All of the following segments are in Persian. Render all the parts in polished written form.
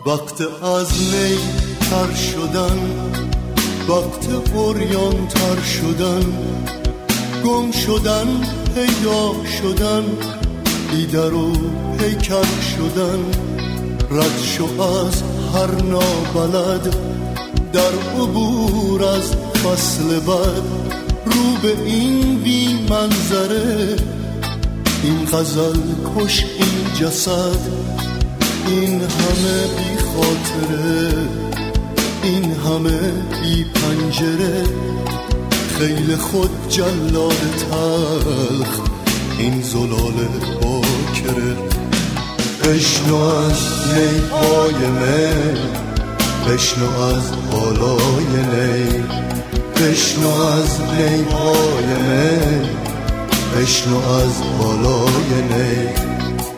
وقت از نی تر شدن، وقت عریان تر شدن، گم شدن، پیدا شدن، بی در و پیکر شدن، رد شو از هر نابلد، در عبور از فصل بد، رو به این بی منظره، این غزل کش این جسد، این همه بی خاطره، این همه بی پنجره، خیل خود جلال تلخ، این زلال باکره. بشنو از نی پای می، بشنو از بالای نی، بشنو از نی پای می، بشنو از بالای نی.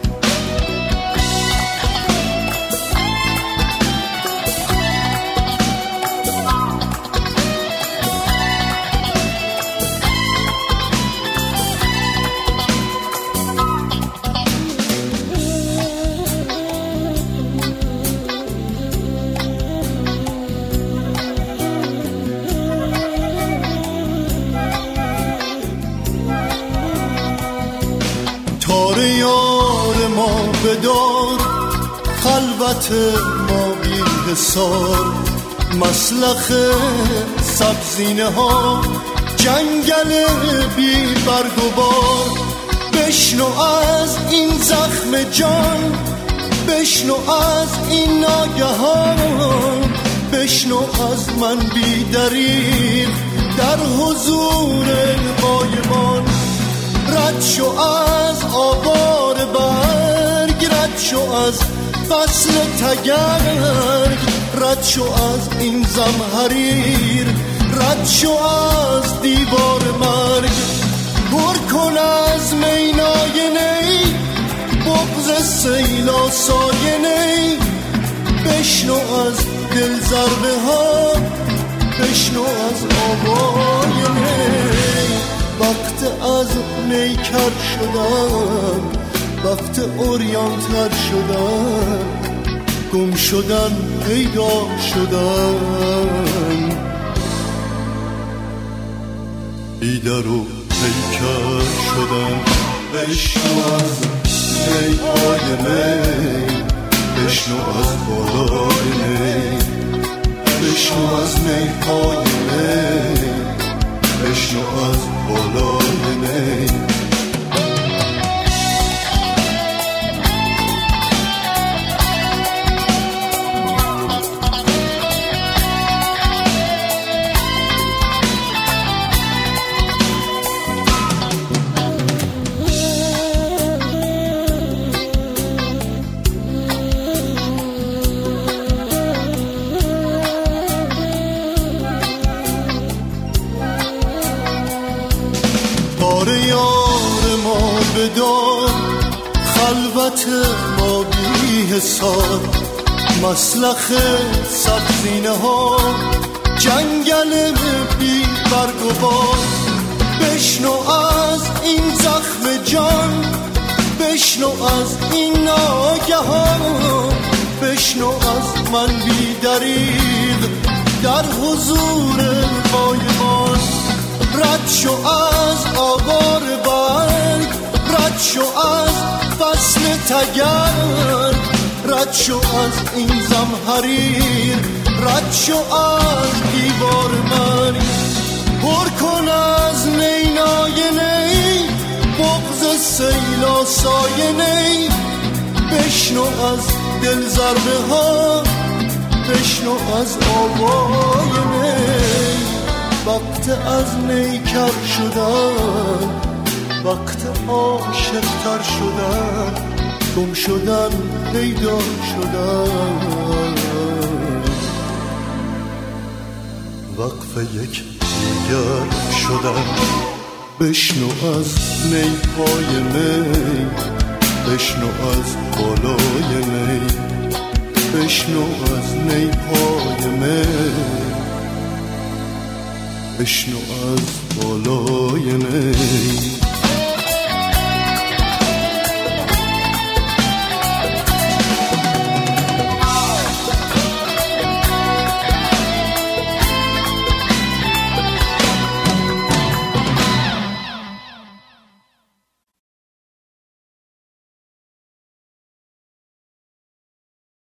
تار یار ما بدار، خلوت ما بی حصار، مسلخ سبزینه ها، جنگل بی برگ و بار. بشنو از این زخم جان، بشنو از این ناگهان، بشنو از من بی دریغ در حضور قایمان. رد شو از آوار برگ، رد شو از فصل تگرگ، رد شو از این زمهریر، رد شو از دیوار مرگ. پر کن از مینای نی، بغض سیل آسای نی، بشنو از دل ضربه ها، بشنو از آوای نی. وقت از نی کر شدن، وقت عریان تر شدن، گم شدن، پیدا شدن، بی در و پیکر شدن. بشنو از نی پای می، بشنو از بالای نی، بشنو از نی پای می، بشنو از بالای نی. تار یار ما بدار، خلوت ما بی حصار، مسلخ سبزینه ها، جنگل بی برگ و بار. بشنو از این زخم جان، بشنو از این ناگهان، بشنو از من بی دریغ در حضور قایمان. رد شو از آوار برگ، رد شو از فصل تگرگ، رد شو از این زمهریر، رد شو از دیوار مرگ. پر کن از مینای نی، بغض سیل آسای نی، بشنو از دل ضربه ها، بشنو از آوای نی. وقت از نی کر شدن، وقت عاشق تر شدن، گم شدن، پیدا شدن، وقف یک دیگر شدن. بشنو از نی پای می، بشنو از بالای نی، بشنو از نی پای می، بشنو از بالای نی.